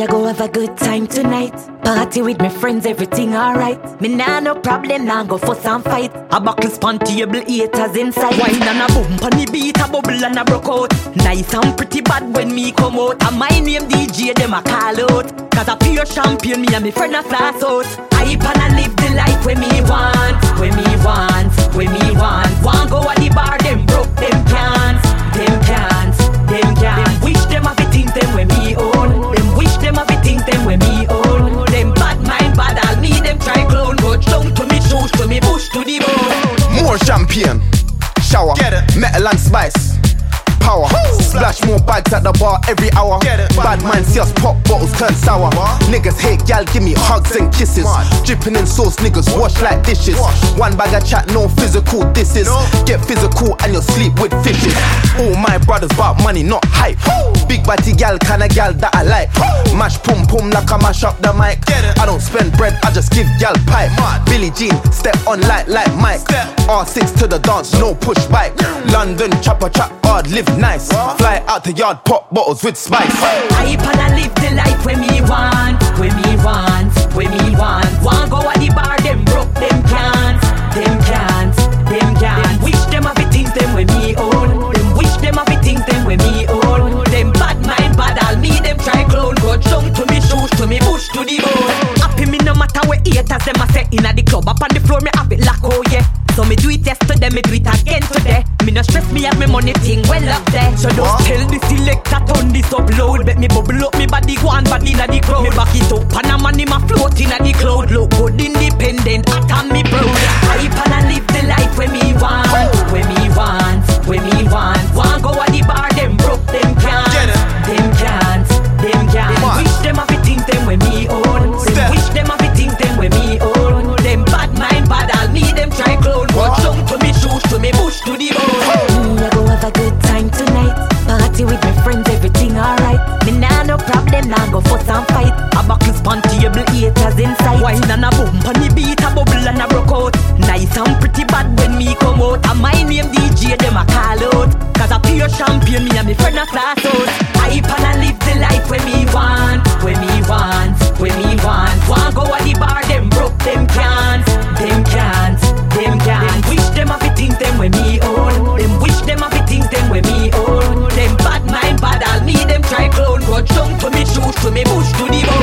I go have a good time tonight. Party with my friends, everything alright. Me nah no problem, nah go fuss and fight. A buckle span table, haters inside. Wine and a boom, pan the beat, a bubble and a broke out. Nice and pretty bad when me come out. And my name DJ, them a call out. Cause a pure champion, me and me friend a flash out. I pan and live the life when me want. When me want, when me want. Want go at the bar, them broke, them can't. Them can't, them can't. Them wish them have it things them when me own. Them wish them have it things them when me own. Them bad mind, bad all me, them try clone. Roach down to me shoes, to me bush, to the bone. More champagne, shower, metal and spice. Power, splash more bags at the bar every hour. Bad mind see us pop bottles turn sour. Niggas hate gal, give me hugs and kisses. Dripping in sauce, niggas wash like dishes. One bag of chat, no physical disses. Get physical and you'll sleep with fishes. All my brothers about money, not hype. Big body gal, kinda gal that I like. Mash pum pum like I mash up the mic. I don't spend bread, I just give gal pipe. Billie Jean, step on like Mike. R6 to the dance, no push bike. London chopper chop hard, live nice. Fly out the yard, pop bottles with spice. I wanna live the life when me want. When me want, when me want. Want go at the bar, them broke, them can't. Them can't, them can't. Them wish them have it things them when me own. Them wish them have it things them when me own. Them bad mind, bad all me, them try clone. Roach down to me shoes, to me bush, to the bone. Happy me no matter where haters them a say. Inna the club, up on the floor, me have it lock, oh yeah. So me do it yesterday, me do it again today. Me no stress, me have me money thing well up there. So don't tell the selector turn this up loud. Bet me bubble up, me body go on bad inna the crowd. Me back it up, and a money ma float inna the cloud. Look good independent, I can me proud. I wanna live the life when me want. When me want, when me want. Want go at the bar, them broke, them can't. Them can't, them can't. Them wish them have it things them when me own. Them wish them have it things them when me own. Them bad mind, bad all me, them try clone. Watch down to me shoes, to me bush, to the bone. I go have a good time tonight. Party with my friends, everything alright. Me nah no problem, nah go fuss and fight. A buckle span table, haters inside. Wine and a boom, pan the beat, a bubble and a broke out. Nice and pretty bad when me come out. And my name DJ, them a call out. Cause a pure champion, me and me friend a class out. I wanna live the life when me want. When me want, when me want. Want go at the bar, them broke, them can't. Them can't, them can't. Them wish them have it things them when me own. Them wish them have it things them when me own. Them bad mind, bad all me, them try clone. Roach down to me shoes, to me bush, to the bone.